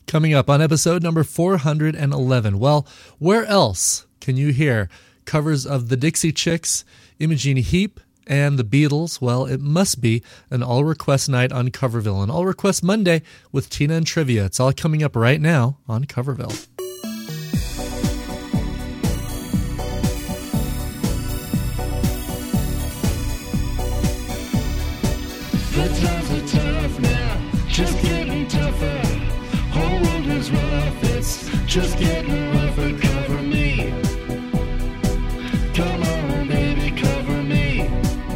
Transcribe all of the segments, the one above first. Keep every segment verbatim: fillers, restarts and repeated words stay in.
Coming up on episode number four hundred eleven. Well, where else can you hear covers of the Dixie Chicks, Imogene Heap, and the Beatles? Well, it must be an all-request night on Coverville, an all-request Monday with Tina and Trivia. It's all coming up right now on Coverville. The times are tough now, just getting tougher. Whole world is rough, it's just getting rougher. Cover me. Come on, baby, cover me.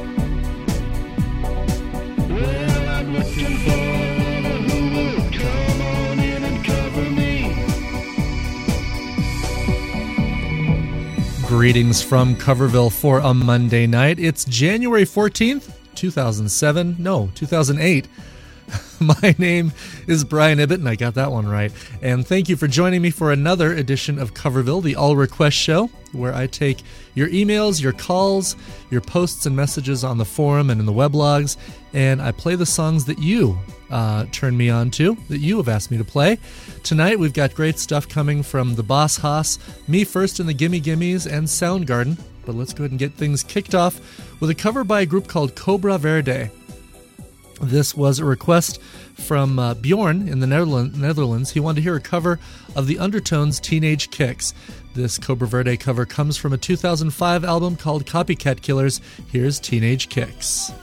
Well, I'm looking for who will come on in and cover me. Greetings from Coverville for a Monday night. It's January fourteenth, two thousand seven. No, two thousand eight. My name is Brian Ibbett, and I got that one right. And thank you for joining me for another edition of Coverville, the All Request Show, where I take your emails, your calls, your posts and messages on the forum and in the weblogs, and I play the songs that you uh, turn me on to, that you have asked me to play. Tonight, we've got great stuff coming from the Boss Haas, Me First and the Gimme Gimmes, and Soundgarden. But let's go ahead and get things kicked off with a cover by a group called Cobra Verde. This was a request from uh, Bjorn in the Netherlands. He wanted to hear a cover of the Undertones' Teenage Kicks. This Cobra Verde cover comes from a two thousand five album called Copycat Killers. Here's Teenage Kicks.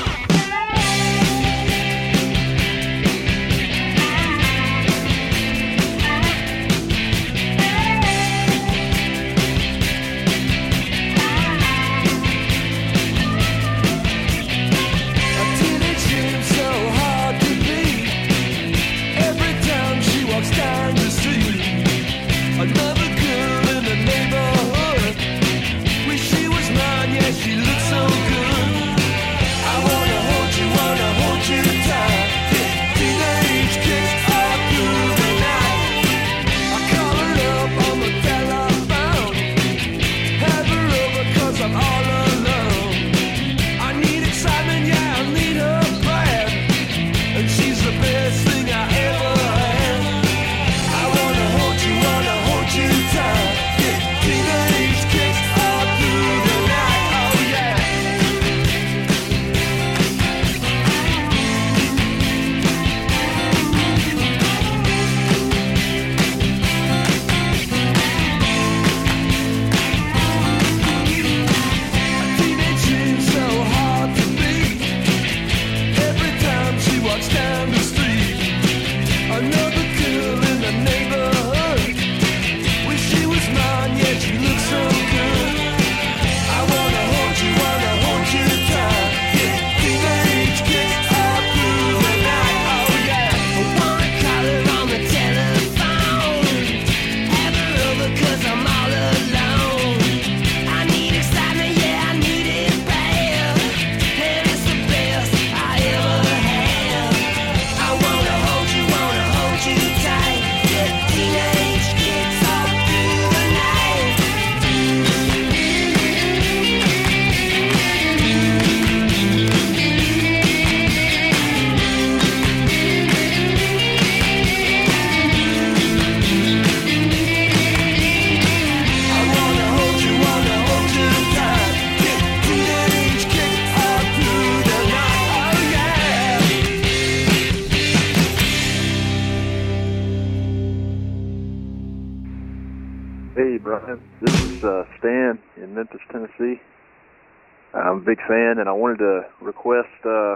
This is uh, Stan in Memphis, Tennessee. I'm a big fan, and I wanted to request, uh,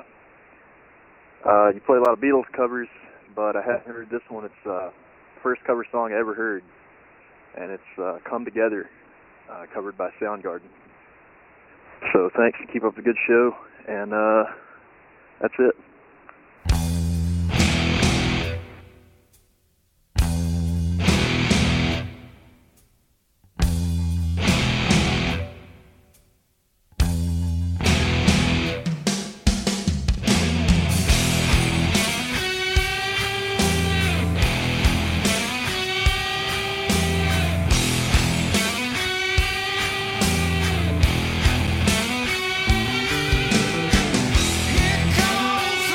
uh, you play a lot of Beatles covers, but I haven't heard this one. It's uh, the first cover song I ever heard, and it's uh, Come Together, uh, covered by Soundgarden. So thanks, keep up the good show, and uh, that's it. Here comes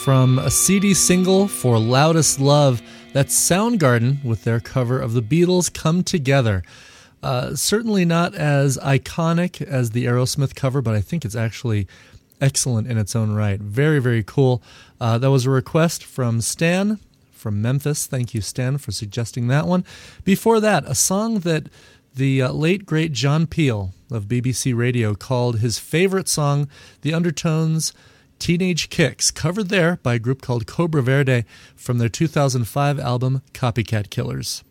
from a C D single for Loudest Love. That's Soundgarden with their cover of the Beatles' Come Together. Uh, certainly not as iconic as the Aerosmith cover, but I think it's actually excellent in its own right. Very, very cool. Uh, that was a request from Stan from Memphis. Thank you, Stan, for suggesting that one. Before that, a song that the uh, late, great John Peel of B B C Radio called his favorite song, The Undertones' Teenage Kicks, covered there by a group called Cobra Verde from their two thousand five album Copycat Killers.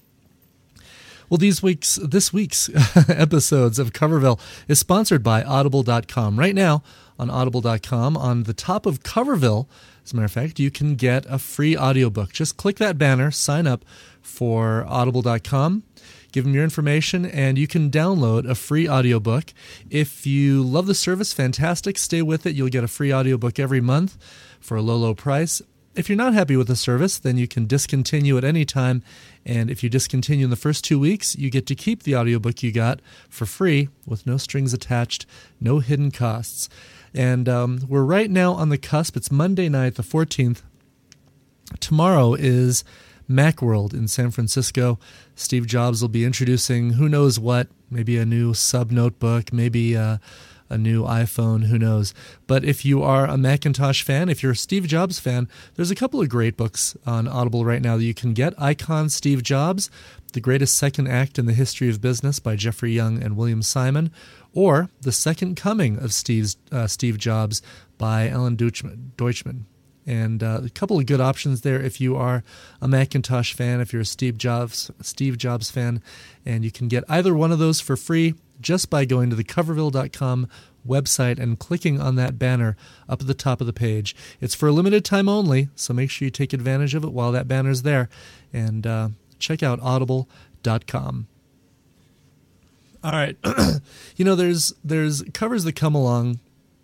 Well, these week's this week's episodes of Coverville is sponsored by Audible dot com. Right now on Audible dot com, on the top of Coverville, as a matter of fact, you can get a free audiobook. Just click that banner, sign up for Audible dot com. Give them your information, and you can download a free audiobook. If you love the service, fantastic. Stay with it. You'll get a free audiobook every month for a low, low price. If you're not happy with the service, then you can discontinue at any time. And if you discontinue in the first two weeks, you get to keep the audiobook you got for free with no strings attached, no hidden costs. And um, we're right now on the cusp. It's Monday night, the fourteenth. Tomorrow is Macworld in San Francisco. Steve Jobs will be introducing who knows what, maybe a new sub notebook, maybe uh, a new iPhone, who knows. But if you are a Macintosh fan, if you're a Steve Jobs fan, there's a couple of great books on Audible right now that you can get. Icon Steve Jobs, The Greatest Second Act in the History of Business by Jeffrey Young and William Simon, or The Second Coming of Steve's, uh, Steve Jobs by Alan Deutschman. Deutschman. And uh, a couple of good options there if you are a Macintosh fan, if you're a Steve Jobs Steve Jobs fan, and you can get either one of those for free just by going to the Coverville dot com website and clicking on that banner up at the top of the page. It's for a limited time only, so make sure you take advantage of it while that banner's there, and uh, check out Audible dot com. All right, you know, there's there's covers that come along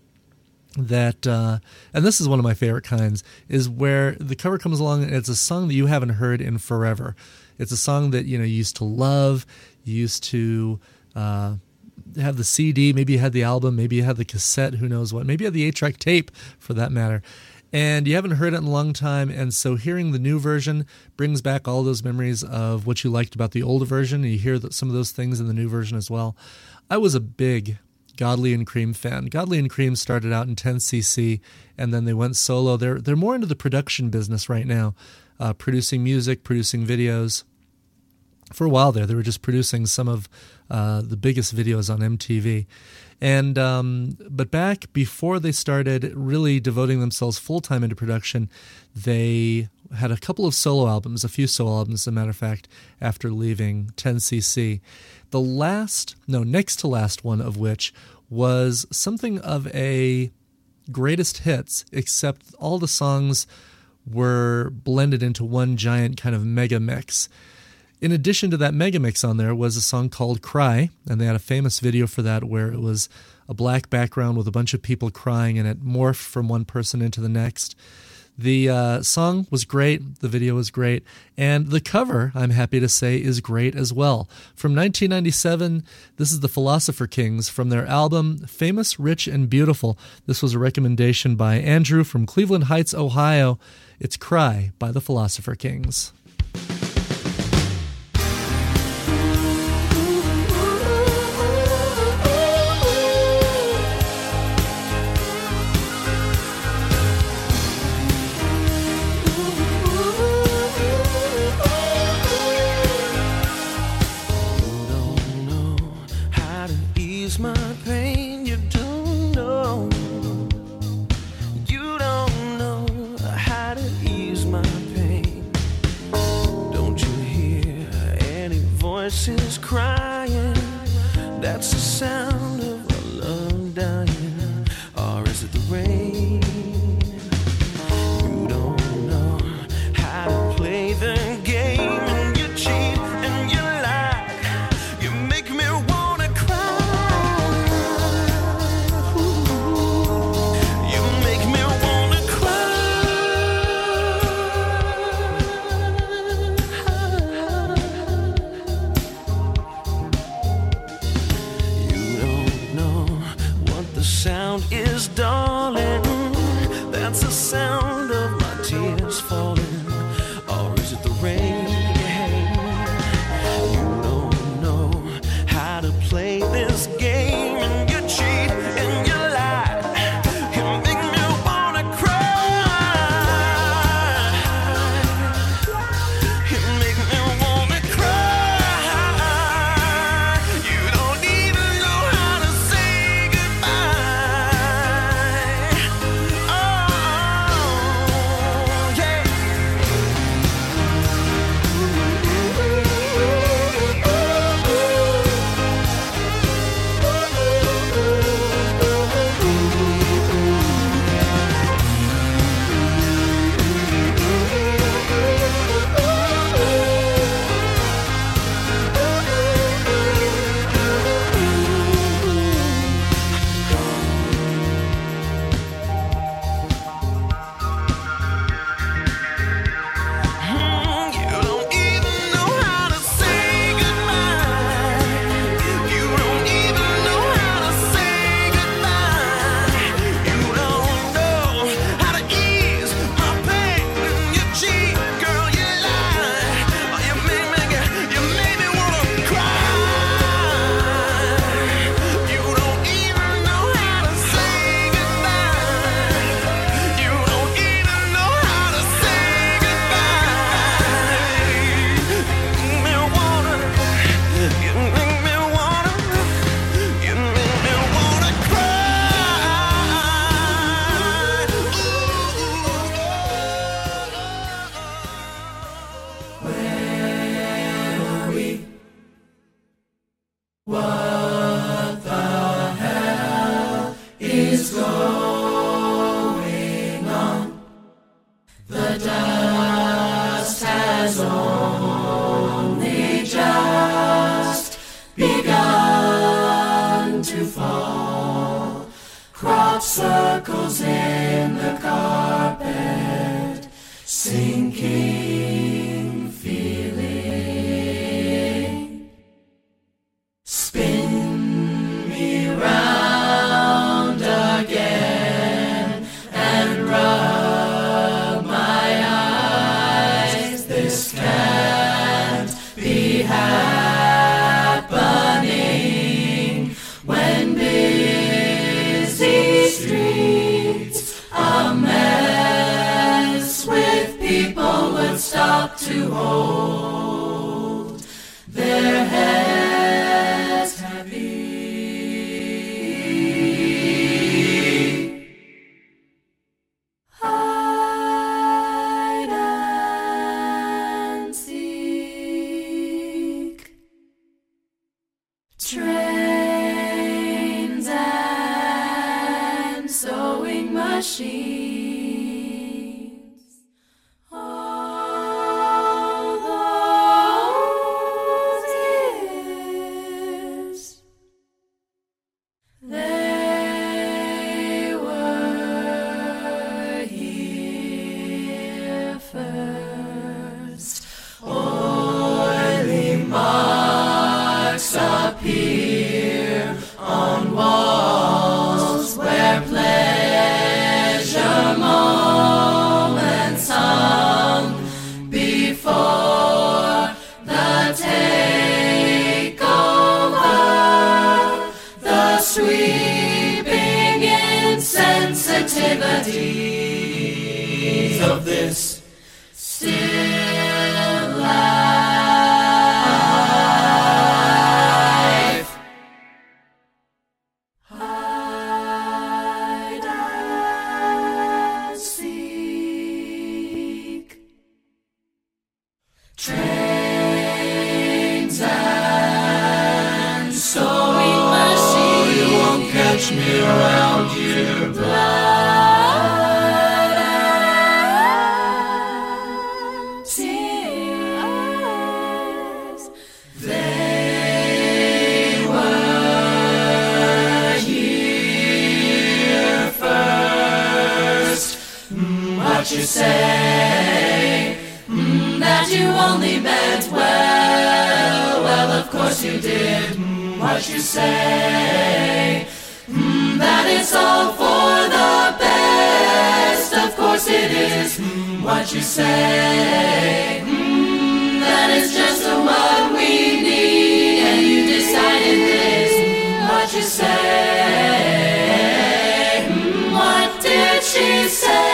that, uh, and this is one of my favorite kinds, is where the cover comes along and it's a song that you haven't heard in forever. It's a song that, you know, you used to love, you used to uh, have the C D, maybe you had the album, maybe you had the cassette, who knows what, maybe you had the eight-track tape for that matter, and you haven't heard it in a long time, and so hearing the new version brings back all those memories of what you liked about the older version, and you hear some of those things in the new version as well. I was a big Godley and Cream fan. Godley and Cream started out in ten C C, and then they went solo. They're they're more into the production business right now, uh, producing music, producing videos. For a while there, they were just producing some of uh, the biggest videos on M T V. And um, but back before they started really devoting themselves full-time into production, they had a couple of solo albums, a few solo albums, as a matter of fact, after leaving ten C C. The last, no, next to last one of which was something of a greatest hits, except all the songs were blended into one giant kind of mega mix. In addition to that mega mix on there was a song called Cry, and they had a famous video for that where it was a black background with a bunch of people crying, and it morphed from one person into the next. The uh, song was great, the video was great, and the cover, I'm happy to say, is great as well. From nineteen ninety-seven, this is the Philosopher Kings from their album Famous, Rich, and Beautiful. This was a recommendation by Andrew from Cleveland Heights, Ohio. It's Cry by the Philosopher Kings. Voices crying, that's the sound of a love dying, or is it the rain? You don't know how to play the game, and you cheat and you lie, you make me wanna cry. Ooh, you make me wanna cry. You don't knuckles in the carpet, sinking feeling. Spin me round again and rub my eyes. This can't be happening when busy streets, a mess with people, would stop to hold their heads heavy. Hide and seek. Trains and sewing machines, all those years, they were here first. Oily marks appear on walls where pleasure moments hung before the takeover. The sweeping insensitivities of this still life. Hide and seek. Trains and sewing machines. You won't catch me around here. Blood and tears. They were here first. Mm, what you say? Mm, that you only meant well. Well, of course you did. Mm, what you say? Mm, that it's all for the best. Of course it is. Mm, what you say? Mm, that it's just what we need. And you decided this. Mm, what you say? Mm, what did she say?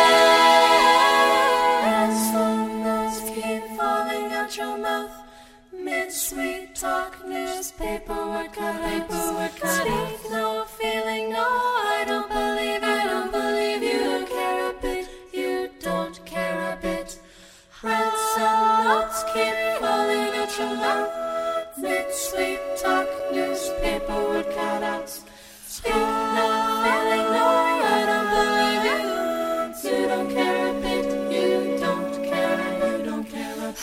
Your mouth, mid-sweet talk, newspaper word cut, paper word cut. Speak no feeling, no, I don't believe, I don't believe you care a bit, you don't care a bit. Reds and notes keep falling out your mouth, mid-sweet talk, newspaper word cutouts. Speak no feeling, no, I don't believe you, you don't care a bit, you don't care, you don't care a bit.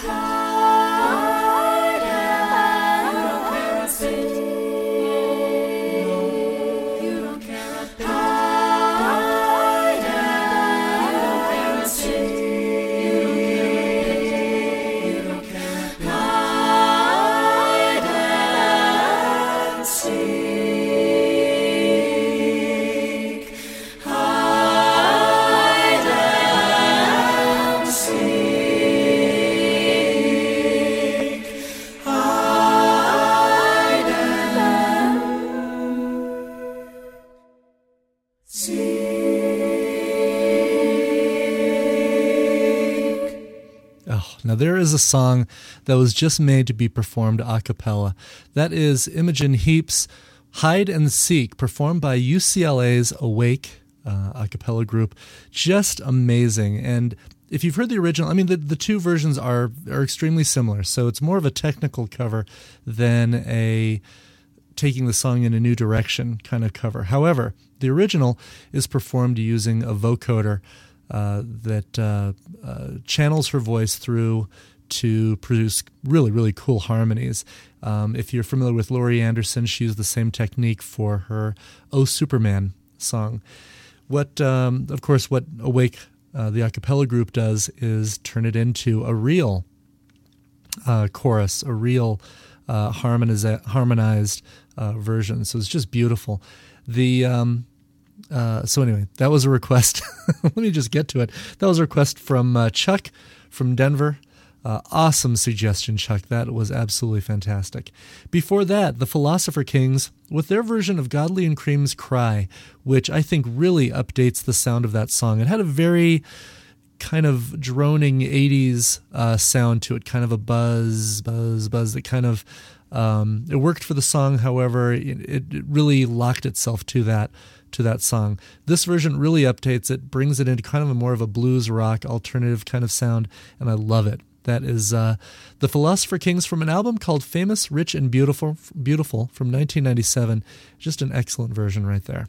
Now, there is a song that was just made to be performed a cappella. That is Imogen Heap's Hide and Seek, performed by U C L A's Awake uh, a cappella group. Just amazing. And if you've heard the original, I mean, the, the two versions are, are extremely similar. So it's more of a technical cover than a taking the song in a new direction kind of cover. However, the original is performed using a vocoder Uh, that uh, uh, channels her voice through to produce really, really cool harmonies. Um, if you're familiar with Laurie Anderson, she used the same technique for her Oh Superman song. What, um, of course, what Awake, uh, the a cappella group, does is turn it into a real uh, chorus, a real uh, harmoniz- harmonized uh, version. So it's just beautiful. The um, uh, so anyway, that was a request. Let me just get to it. That was a request from uh, Chuck from Denver. Uh, awesome suggestion, Chuck. That was absolutely fantastic. Before that, the Philosopher Kings with their version of Godley and Cream's Cry, which I think really updates the sound of that song. It had a very kind of droning eighties uh, sound to it, kind of a buzz, buzz, buzz that kind of, um, it worked for the song. However, it, it really locked itself to that to that song. This version really updates it, brings it into kind of a more of a blues rock alternative kind of sound, and I love it. That is uh, the Philosopher Kings from an album called Famous, Rich, and Beautiful Beautiful from nineteen ninety-seven. Just an excellent version right there.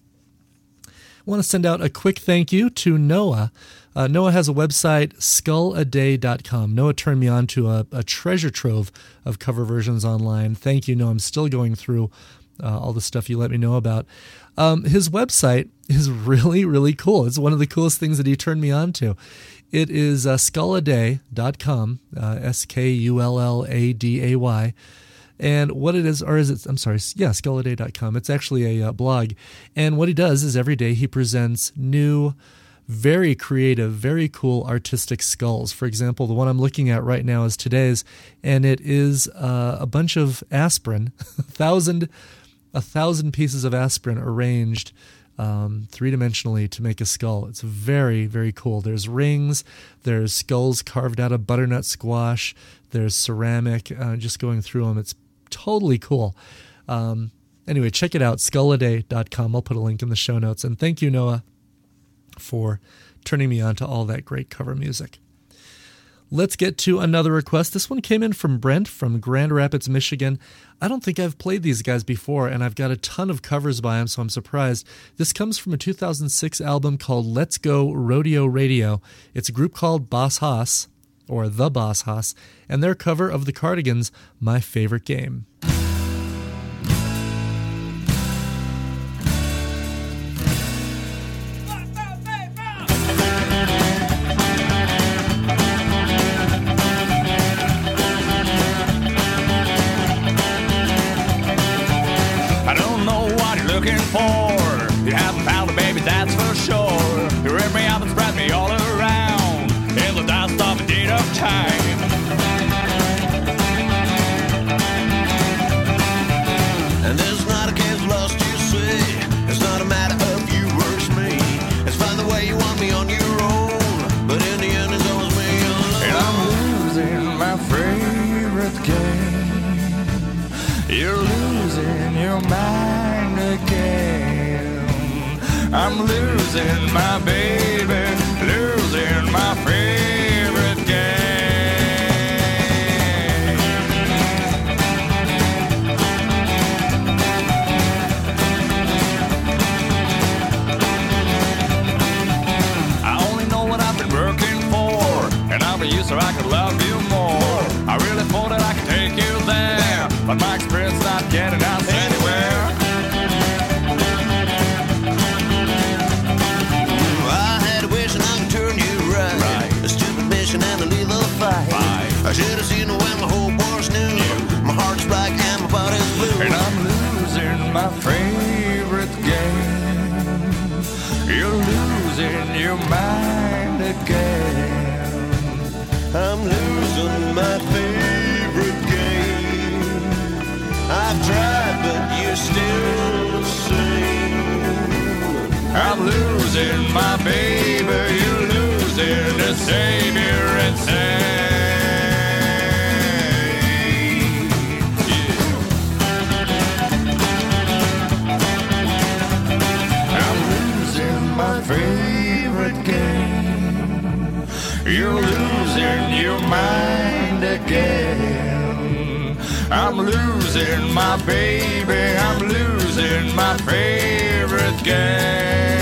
I want to send out a quick thank you to Noah. Uh, Noah has a website, skull a day dot com. Noah turned me on to a, a treasure trove of cover versions online. Thank you, Noah. I'm still going through uh, all the stuff you let me know about. Um, his website is really, really cool. It's one of the coolest things that he turned me on to. It is uh, skull a day dot com, uh, S K U L L A D A Y. And what it is, or is it, I'm sorry, yeah, skull a day dot com. It's actually a uh, blog. And what he does is every day he presents new, very creative, very cool artistic skulls. For example, the one I'm looking at right now is today's, and it is uh, a bunch of aspirin, a thousand, a thousand pieces of aspirin arranged Um, three-dimensionally to make a skull. It's very, very cool. There's rings, there's skulls carved out of butternut squash, there's ceramic, uh, just going through them. It's totally cool. Um, anyway, check it out, skull a day dot com. I'll put a link in the show notes. And thank you, Noah, for turning me on to all that great cover music. Let's get to another request. This one came in from Brent from Grand Rapids, Michigan. I don't think I've played these guys before, and I've got a ton of covers by them, so I'm surprised. This comes from a two thousand six album called Let's Go Rodeo Radio. It's a group called Boss Hoss, or The Boss Hoss, and their cover of the Cardigans' My Favorite Game. You haven't found a baby, that's for sure. You rip me up and spread me all around in the dust of a deed of time. And it's not a case of lost, you see. It's not a matter of you versus me. It's find the way you want me on your own, but in the end it's always me alone. And I'm losing my favorite game. You're losing your mind again. I'm losing my baby, losing my favorite game. I only know what I've been working for, and I'll be you so I could love you more. I really thought that I could take you there, but my experience not getting us anywhere. And a little fight. I should have seen it when my whole boss knew. Yeah. My heart's black and my body's blue. And I'm losing my favorite game. You're losing your mind again. I'm losing my favorite game. I've tried, but you're still the same. I'm losing my baby. You're losing the savior insane. Yeah. I'm losing my favorite game. You're losing your mind again. I'm losing my baby. I'm losing my favorite game.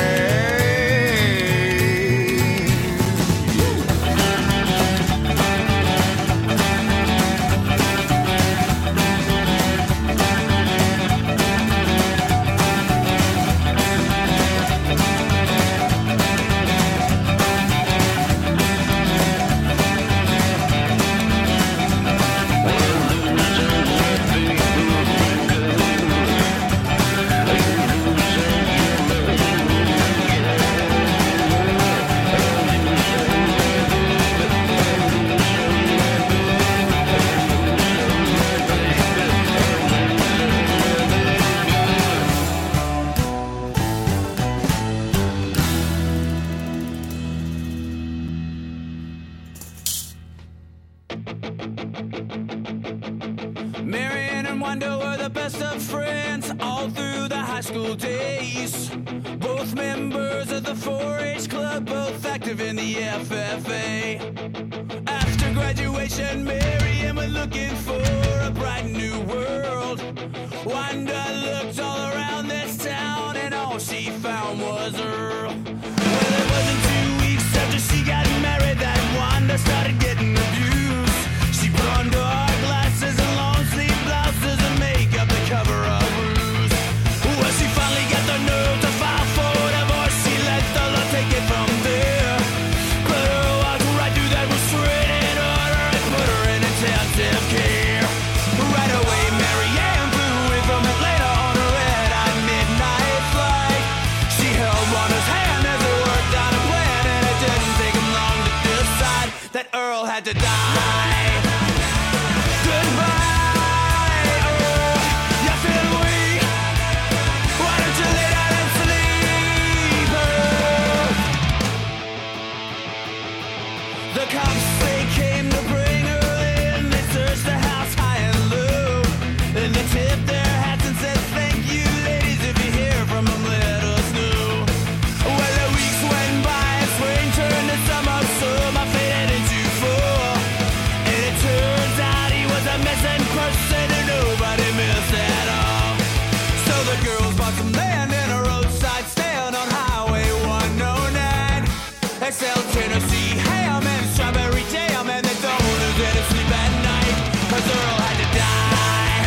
and Wanda were the best of friends all through the high school days. Both members of the four H club, both active in the F F A. After graduation, Mary Ann was looking for a bright new world. Wanda looked all around this town, and all she found was Earl. Well, it wasn't two weeks after she got married that Wanda started getting abused. She put on dark glasses and long sleeve blouses and makeup the cover of Ruse. Well, she finally got the nerve to file for divorce. She let the law take it from there. But her walked right through that restraining order and put her in intensive care. Right away, Mary Ann flew away from Atlanta on her red-eye midnight flight. She held Wanda's hand as they worked out a plan, and it didn't take them long to decide that Earl had to die. Goodbye, Earl. You feel weak? Why don't you lay down and sleep, Earl? The cops, they came to bring her in. They searched the house high and low, and they tipped their hats and said, "Thank you, ladies. If you hear from them, let us know." Well, the weeks went by and spring turned to summer, so my fate ended to fall. And it turns out he was a missing person and nobody missed at all. So the girls bought some land in a roadside stand on Highway one oh nine. They sell Tennessee ham and strawberry jam, and they don't lose any sleep at night, 'cause Earl had to die.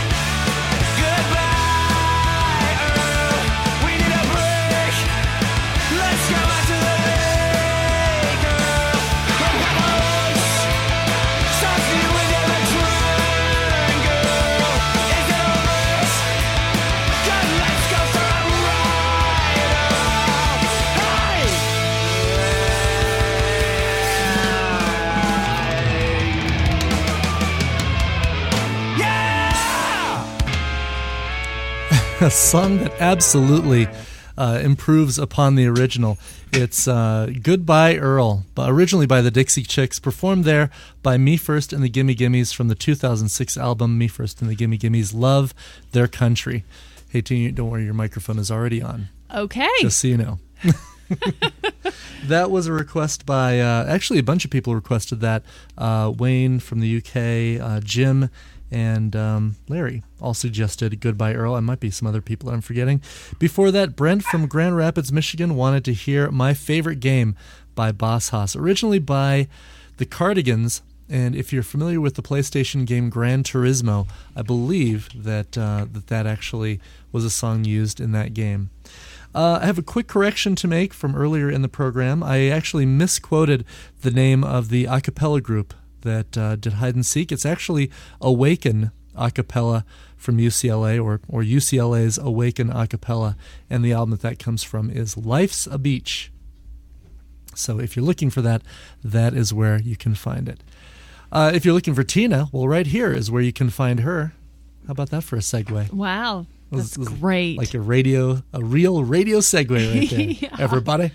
Goodbye, Earl. We need a break. Let's go out to the lake, Earl. From Pepper's. Saucy with your return, girl. Is it over? Good, let's go for a ride, Earl. Hey! Yeah! A song that absolutely uh, improves upon the original. It's uh, Goodbye Earl, but originally by the Dixie Chicks, performed there by Me First and the Gimme Gimmes from the two thousand six album Me First and the Gimme Gimmes, Love Their Country. Hey, Tina, don't worry, your microphone is already on, Okay. just so you know. That was a request by, uh, actually a bunch of people requested that. Uh, Wayne from the U K, uh, Jim, and um, Larry all suggested Goodbye Earl. I might be some other people I'm forgetting. Before that, Brent from Grand Rapids, Michigan wanted to hear My Favorite Game by Boss Haas, originally by the Cardigans. And if you're familiar with the PlayStation game Gran Turismo, I believe that uh, that, that actually was a song used in that game. Uh, I have a quick correction to make from earlier in the program. I actually misquoted the name of the a cappella group that uh, did Hide and Seek. It's actually Awaken a cappella from U C L A, or, or U C L A's Awaken a cappella, and the album that that comes from is Life's a Beach. So if you're looking for that, that is where you can find it. Uh, if you're looking for Tina, well, right here is where you can find her. How about that for a segue? Wow. That's This is great. Like a radio, a real radio segue right there. Yeah. Everybody,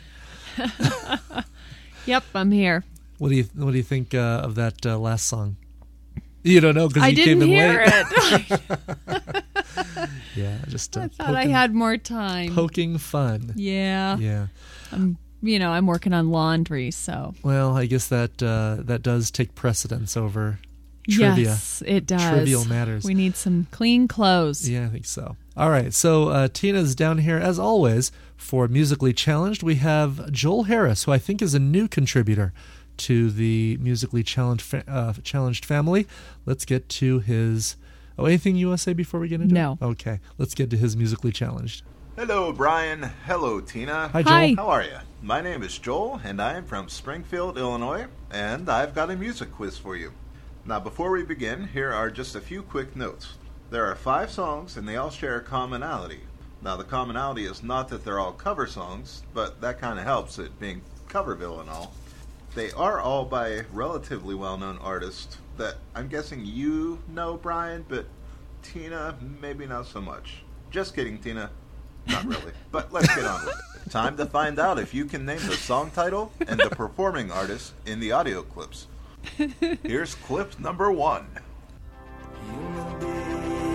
Yep, I'm here. what do you what do you think uh, of that uh, last song? You don't know because I you didn't came in hear late. it. Yeah, just uh, I thought poking, I had more time. poking fun. Yeah. Yeah. I'm, you know, I'm working on laundry, so. Well, I guess that uh, that does take precedence over trivia. Yes, it does. Trivial matters. We need some clean clothes. Yeah, I think so. All right, so uh, Tina's down here, as always, for Musically Challenged. We have Joel Harris, who I think is a new contributor to the Musically Challenged fa- uh, challenged family. Let's get to his... Oh, anything you want to say before we get into No. it? Okay, let's get to his Musically Challenged. Hello, Brian. Hello, Tina. Hi, Joel. Hi. How are you? My name is Joel, and I am from Springfield, Illinois, and I've got a music quiz for you. Now, before we begin, here are just a few quick notes. There are five songs, and they all share a commonality. Now, the commonality is not that they're all cover songs, but that kind of helps, it being Coverville and all. They are all by relatively well-known artists that I'm guessing you know, Brian, but Tina, maybe not so much. Just kidding, Tina. Not really, but let's get on with it. Time to find out if you can name the song title and the performing artist in the audio clips. Here's clip number one. Human being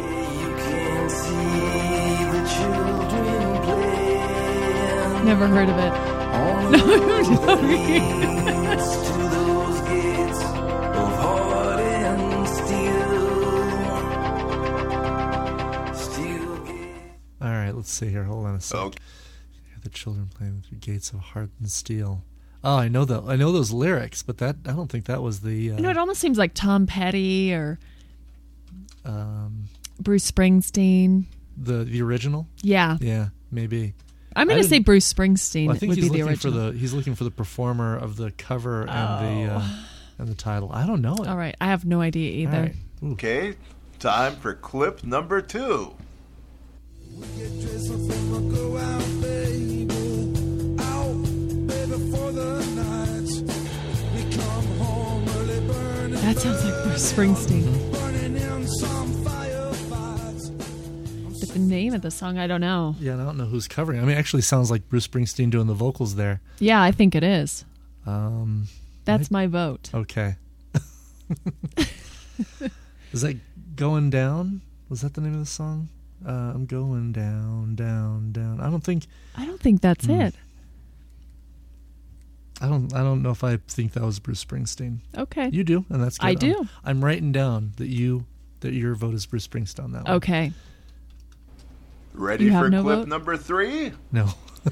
Never heard of it. On No, the no. leads to those gates of heart and steel. Steel gates. All right, let's see here. Hold on a second. Okay. Hear the children playing through gates of heart and steel. Oh, I know the I know those lyrics, but that I don't think that was the. Uh, You know, it almost seems like Tom Petty or um, Bruce Springsteen. the the original. Yeah. Yeah, maybe. I'm I going to say didn't- Bruce Springsteen Well, I think would he's be the looking for original. the he's looking for the performer of the cover and the uh, Oh. and the title. I don't know it. All right. I have no idea All either. right. Ooh. Okay, time for clip number two. That sounds like Bruce Springsteen. But the name of the song, I don't know. Yeah, and I don't know who's covering. I mean, it actually sounds like Bruce Springsteen doing the vocals there. Yeah, I think it is. Um, That's my vote. okay. Is that Going Down? Was that the name of the song? Uh, I'm going down, down, down. I don't think. I don't think that's Hmm. it. I don't. I don't know if I think that was Bruce Springsteen. Okay. You do, and that's good. I I'm- do. I'm, writing down that you that your vote is Bruce Springsteen on that one. Okay. Ready You have for no clip vote? number three? No.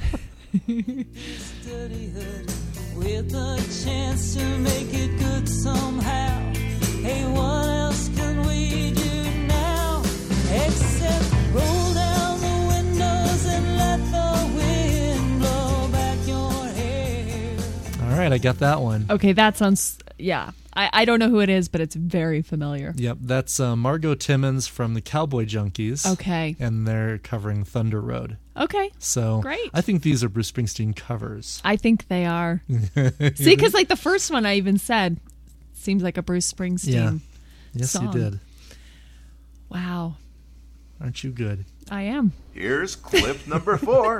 With a chance to make it good somehow. Hey, what else can we do now? Except roll down the windows and let the wind blow back your hair. All right, I got that one. Okay, that sounds, yeah. I, I don't know who it is, but it's very familiar. Yep, that's uh, Margot Timmons from the Cowboy Junkies. Okay. And they're covering Thunder Road. Okay. So Great. I think these are Bruce Springsteen covers. I think they are. See, because like the first one I even said seems like a Bruce Springsteen Yeah. Yes, song. you did. Wow. Aren't you good? I am. Here's clip number four.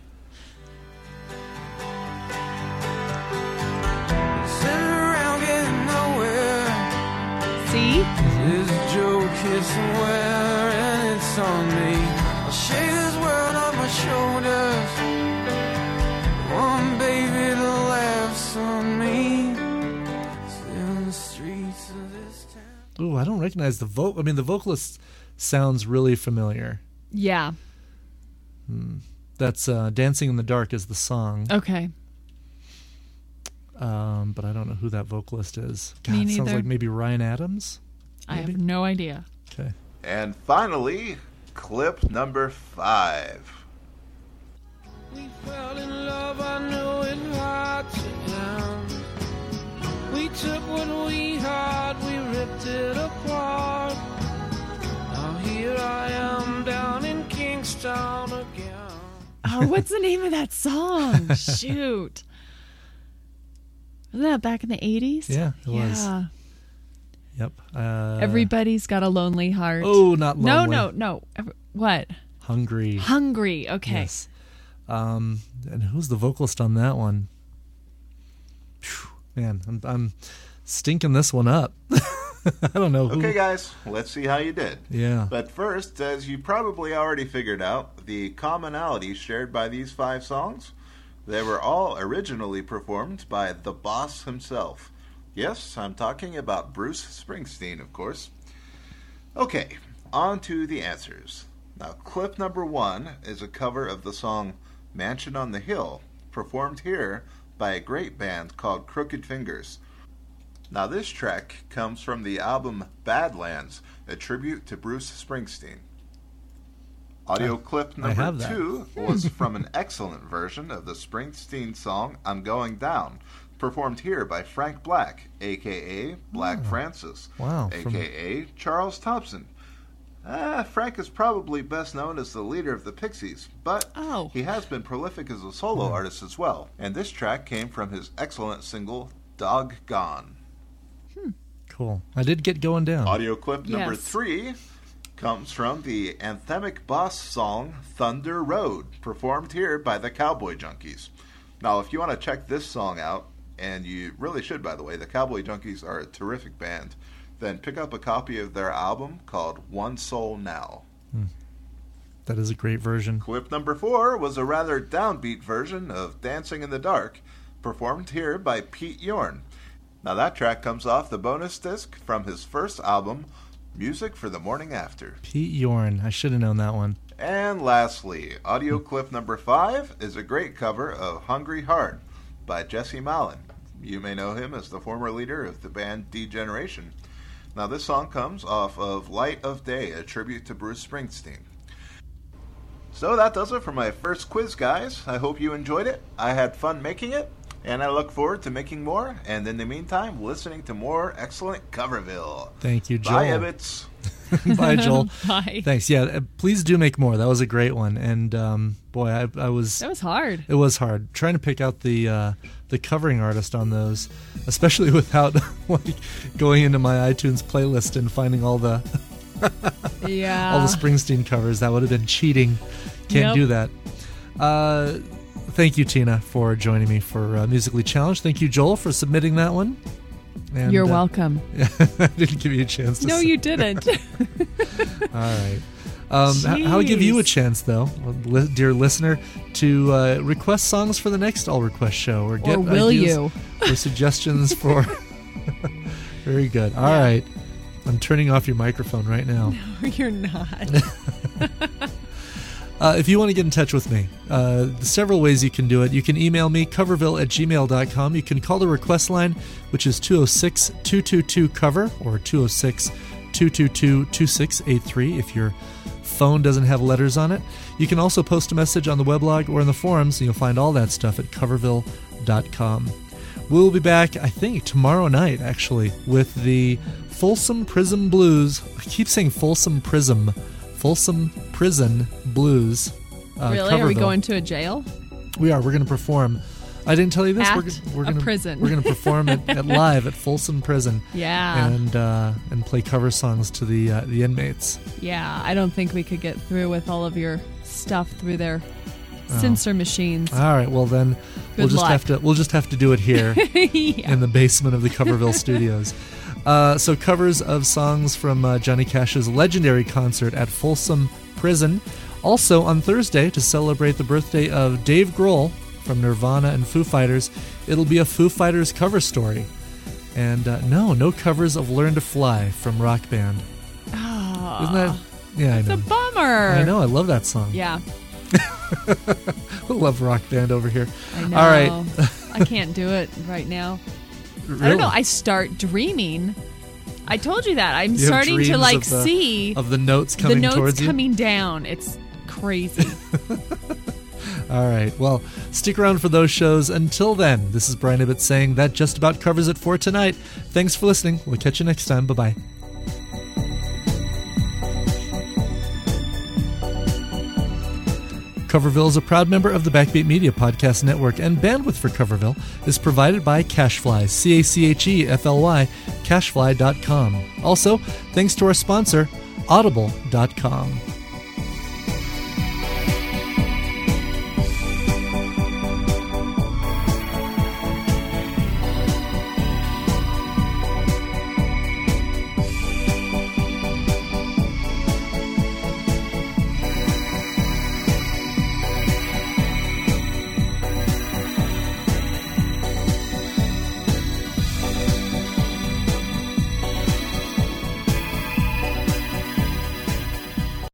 Sitting around getting nowhere. See? There's a joke here somewhere, and it's on me. I'll shake this world off my shoulders. One baby that laughs on me. Still in the streets of this town. Ooh, I don't recognize the vocal. I mean, the vocalist sounds really familiar. Yeah. That's uh, Dancing in the Dark is the song. Okay. Um, but I don't know who that vocalist is. Me God, it sounds neither. like maybe Ryan Adams. I have no idea. Okay. And finally, clip number five. We fell in love, I know it hard to down. We took what we had, we ripped it apart. Now here I am down in Kingstown again. Oh, what's the name of that song? Shoot. Wasn't that back in the eighties? Yeah, it was. Yeah. Yep. Uh, Everybody's got a lonely heart. Oh, not No, lonely. no, no. Every- What? Hungry. Hungry. Okay. Yes. Um, and who's the vocalist on that one? Phew, man, I'm, I'm stinking this one up. I don't know who. Okay, guys, let's see how you did. Yeah. But first, as you probably already figured out, the commonalities shared by these five songs, they were all originally performed by the boss himself. Yes, I'm talking about Bruce Springsteen, of course. Okay, on to the answers. Now, clip number one is a cover of the song Mansion on the Hill, performed here by a great band called Crooked Fingers. Now, this track comes from the album Badlands, a tribute to Bruce Springsteen. Audio I- clip I number have that. two was from an excellent version of the Springsteen song I'm Going Down, performed here by Frank Black, a k a. Black Oh. Francis, Wow, a from- k a. Charles Thompson. Ah, Frank is probably best known as the leader of the Pixies, but Oh. he has been prolific as a solo Hmm. artist as well, and this track came from his excellent single, Doggone. Cool. I did get Going Down. Audio clip number Yes. three comes from the anthemic boss song Thunder Road, performed here by the Cowboy Junkies. Now, if you want to check this song out, and you really should, by the way, the Cowboy Junkies are a terrific band, then pick up a copy of their album called One Soul Now. That is a great version. Clip number four was a rather downbeat version of Dancing in the Dark, performed here by Pete Yorn. Now that track comes off the bonus disc from his first album, Music for the Morning After. Pete Yorn. I should have known that one. And lastly, audio clip number five is a great cover of Hungry Heart by Jesse Malin. You may know him as the former leader of the band D-Generation. Now this song comes off of Light of Day, a tribute to Bruce Springsteen. So that does it for my first quiz, guys. I hope you enjoyed it. I had fun making it, and I look forward to making more, and in the meantime, listening to more excellent Coverville. Thank you, Joel. Bye, Ebbets. Bye, Joel. Bye. Thanks. Yeah, uh, please do make more. That was a great one. And um, boy, I, I was... That was hard. It was hard. Trying to pick out the uh, the covering artist on those, especially without like going into my iTunes playlist and finding all the... Yeah. all the Springsteen covers. That would have been cheating. Can't Yep. do that. Uh, thank you, Tina, for joining me for uh, Musically Challenged. Thank you, Joel, for submitting that one. And, You're uh, welcome. I didn't give you a chance to No, say- you didn't. All right. Um, h- I'll give you a Jeez. chance, though, li- dear listener, to uh, request songs for the next All Request show, or get Or will ideas you? or suggestions for. Very good. All right. I'm turning off your microphone right now. No, you're not. Uh, if you want to get in touch with me, uh, there's several ways you can do it. You can email me, coverville at gmail dot com. You can call the request line, which is two oh six, two two two, cover, or two oh six, two two two, two six eight three if your phone doesn't have letters on it. You can also post a message on the weblog or in the forums, and you'll find all that stuff at coverville dot com. We'll be back, I think, tomorrow night, actually, with the Folsom Prison Blues. I keep saying Folsom Prism. Folsom Prison Blues. Uh, Really? Are we Coverville. going to a jail? We are. We're going to perform. I didn't tell you this. At we're, g- we're a gonna, prison. We're going to perform at, at live at Folsom Prison. Yeah. And uh, and play cover songs to the uh, the inmates. Yeah, I don't think we could get through with all of your stuff through their Oh. censor machines. All right. Well then, we'll Good just luck. have to we'll just have to do it here Yeah. in the basement of the Coverville studios. Uh, so covers of songs from uh, Johnny Cash's legendary concert at Folsom Prison. Also on Thursday, to celebrate the birthday of Dave Grohl from Nirvana and Foo Fighters, it'll be a Foo Fighters cover story. And uh, no, no covers of Learn to Fly from Rock Band. Oh, Isn't that? Yeah, I it's know. a bummer. I know. I love that song. Yeah, I love Rock Band over here. I know. All right. I can't do it right now. Really? I don't know. I start dreaming. I told you that. I'm You have starting to dreams like of the- see of the notes the coming notes towards you? coming down. It's crazy. All right. Well, stick around for those shows. Until then, this is Brian Ibbett saying that just about covers it for tonight. Thanks for listening. We'll catch you next time. Bye-bye. Coverville is a proud member of the Backbeat Media Podcast Network, and bandwidth for Coverville is provided by Cachefly, C A C H E F L Y, cachefly dot com. Also, thanks to our sponsor, audible dot com.